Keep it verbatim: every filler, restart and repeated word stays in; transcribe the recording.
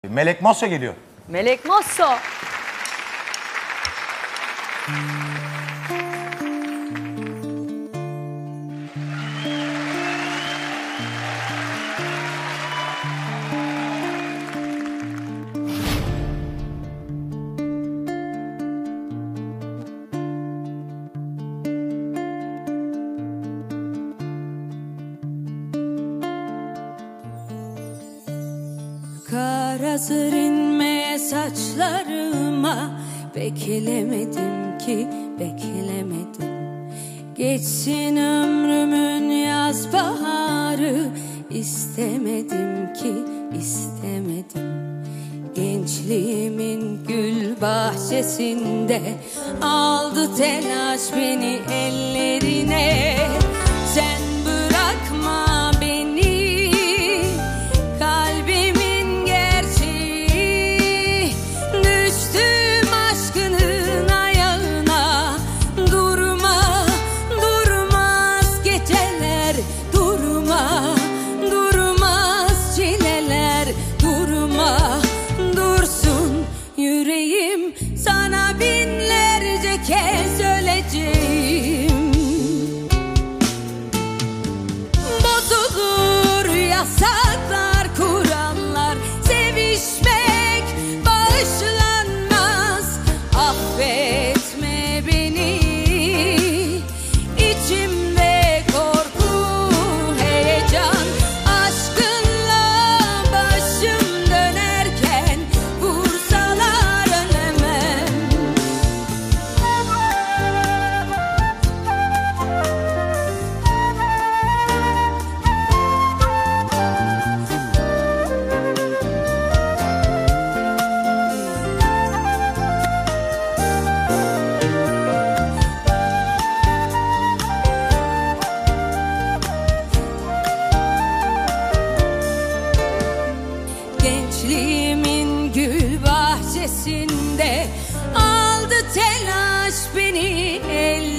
Melek Mosso geliyor. Melek Mosso. Kar hazır inmeye saçlarıma, beklemedim ki beklemedim. Geçsin ömrümün yaz baharı, istemedim ki istemedim. Gençliğimin gül bahçesinde aldı telaş beni ellerine. Sen bırakma beni, kalbimin gerçeği. Düştüm aşkının ayağına. Durma, durmaz geceler. Durma, durmaz çileler. Durma, dursun yüreğim. Sana binlerce kez söyleyeceğim. Bozulur yasaklar, kurallar. Sevişmek bağışlanmaz. Affetme beni. İçimde korku, heyecan. Aşkınla başım dönerken vursalar ölemem. Gençliğimin gül bahçesinde aldı telaş beni el